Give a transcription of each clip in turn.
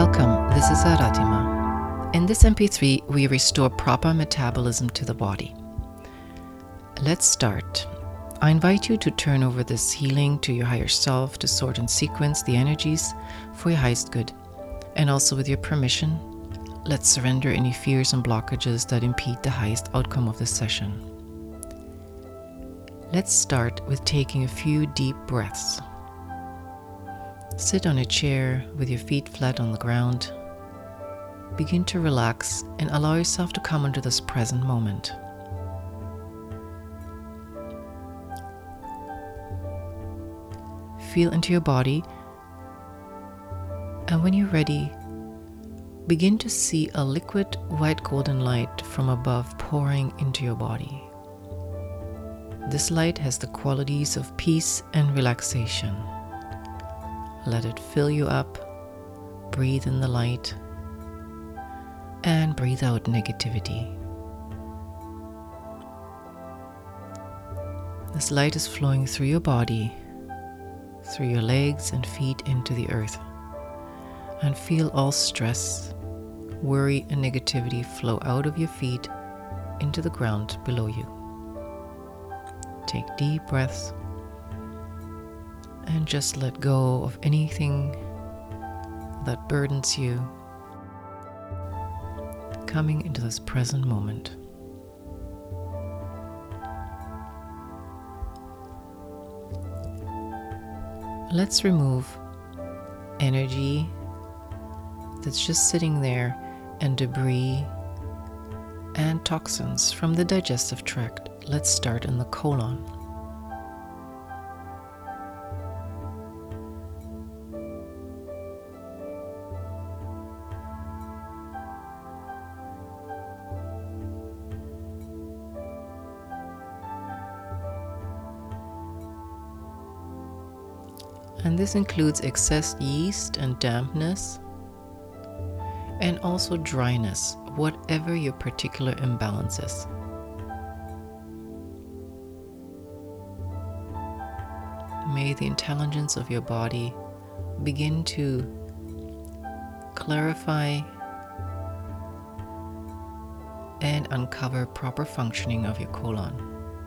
Welcome, this is Aratima. In this MP3, we restore proper metabolism to the body. Let's start. I invite you to turn over this healing to your higher self to sort and sequence the energies for your highest good. And also with your permission, let's surrender any fears and blockages that impede the highest outcome of this session. Let's start with taking a few deep breaths. Sit on a chair with your feet flat on the ground. Begin to relax and allow yourself to come into this present moment. Feel into your body, and when you're ready, begin to see a liquid white golden light from above pouring into your body. This light has the qualities of peace and relaxation. Let it fill you up, breathe in the light, and breathe out negativity. This light is flowing through your body, through your legs and feet into the earth. And feel all stress, worry, and negativity flow out of your feet into the ground below you. Take deep breaths and just let go of anything that burdens you, coming into this present moment. Let's remove energy that's just sitting there and debris and toxins from the digestive tract. Let's start in the colon. And this includes excess yeast and dampness, and also dryness, whatever your particular imbalance is. May the intelligence of your body begin to clarify and uncover proper functioning of your colon.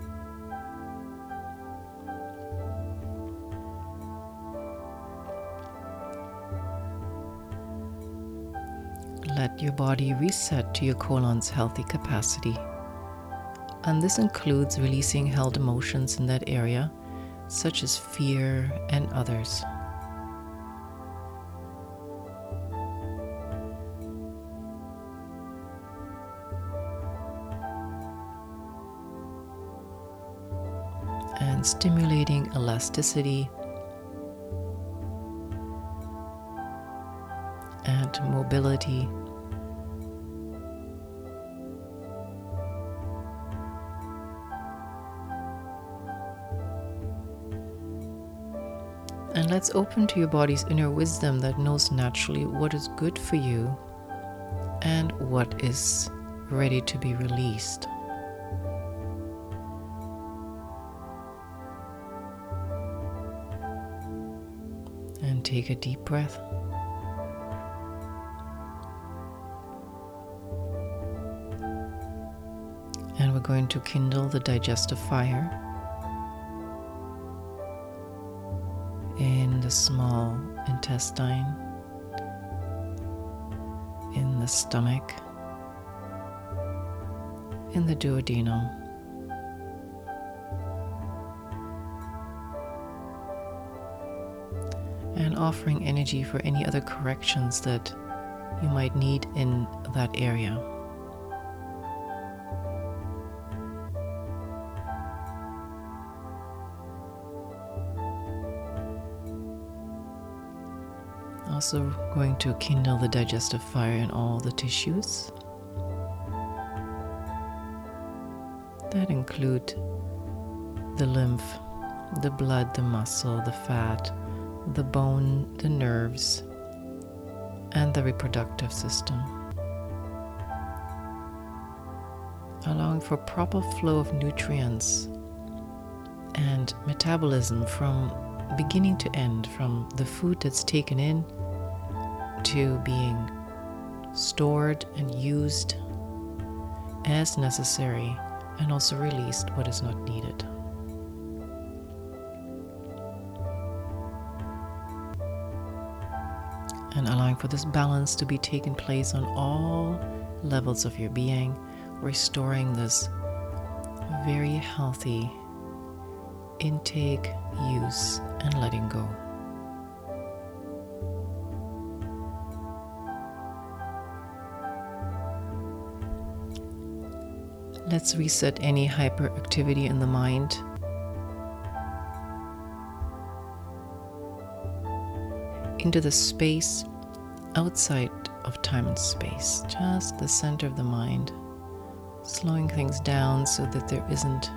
Let your body reset to your colon's healthy capacity. And this includes releasing held emotions in that area, such as fear and others. And stimulating elasticity and mobility. And let's open to your body's inner wisdom that knows naturally what is good for you and what is ready to be released. And take a deep breath. And we're going to kindle the digestive fire in the small intestine, in the stomach, in the duodenum, and offering energy for any other corrections that you might need in that area. Also going to kindle the digestive fire in all the tissues. That include the lymph, the blood, the muscle, the fat, the bone, the nerves, and the reproductive system. Allowing for proper flow of nutrients and metabolism from beginning to end, from the food that's taken in to being stored and used as necessary, and also released what is not needed. And allowing for this balance to be taking place on all levels of your being, restoring this very healthy intake, use, and letting go. Let's reset any hyperactivity in the mind. Into the space outside of time and space, just the center of the mind, slowing things down so that there isn't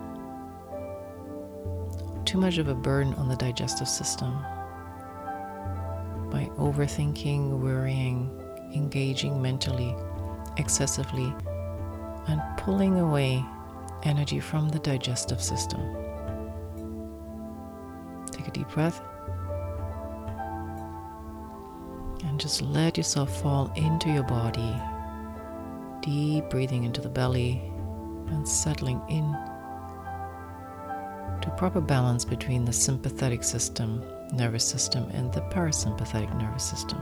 too much of a burden on the digestive system by overthinking, worrying, engaging mentally excessively, and pulling away energy from the digestive system. Take a deep breath and just let yourself fall into your body. Deep breathing into the belly and settling in to proper balance between the sympathetic nervous system and the parasympathetic nervous system.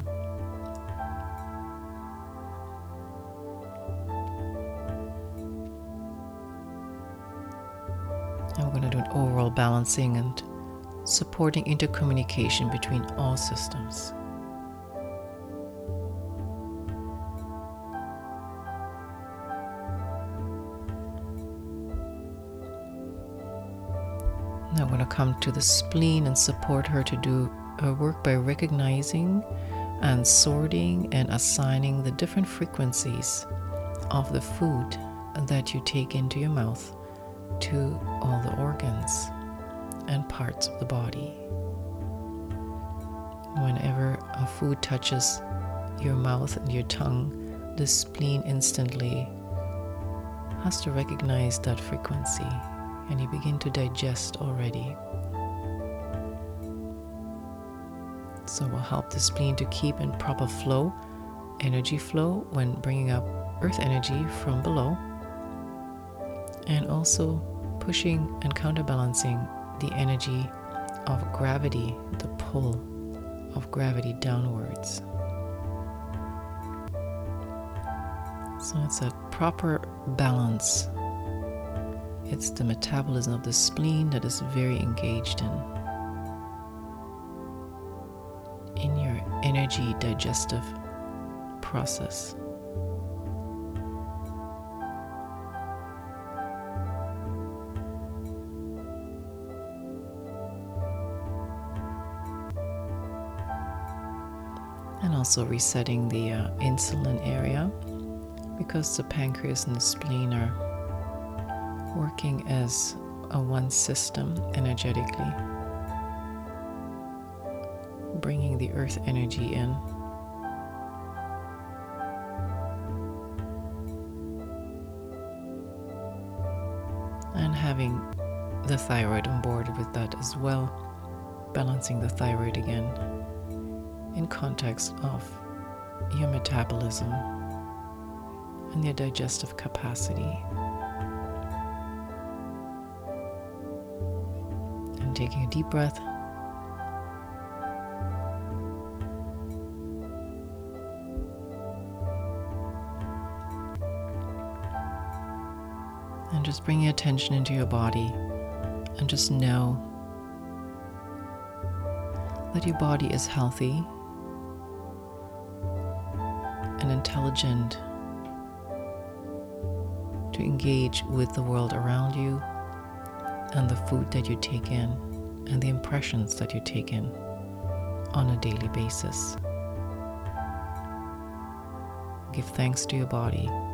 And we're going to do an overall balancing and supporting intercommunication between all systems. Now I'm going to come to the spleen and support her to do her work by recognizing and sorting and assigning the different frequencies of the food that you take into your mouth to all the organs and parts of the body. Whenever a food touches your mouth and your tongue, the spleen instantly has to recognize that frequency, and you begin to digest already. So we'll help the spleen to keep in proper flow, energy flow, when bringing up earth energy from below, and also pushing and counterbalancing the energy of gravity, the pull of gravity downwards. So it's a proper balance. It's the metabolism of the spleen that is very engaged in your energy digestive process. And also resetting the insulin area, because the pancreas and the spleen are working as a one system energetically, bringing the earth energy in. And having the thyroid on board with that as well, balancing the thyroid again in context of your metabolism and your digestive capacity. And taking a deep breath. And just bring your attention into your body and just know that your body is healthy and intelligent to engage with the world around you and the food that you take in and the impressions that you take in on a daily basis. Give thanks to your body